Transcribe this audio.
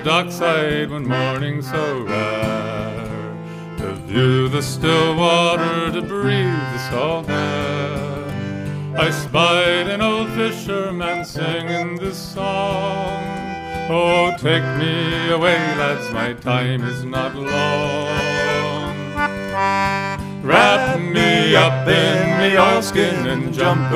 dockside one morning so rare, to view the still water, to breathe the salt air, I spied an old fisherman singing this song. Oh, take me away, lads, my time is not long. Wrap me up in me oilskin and jump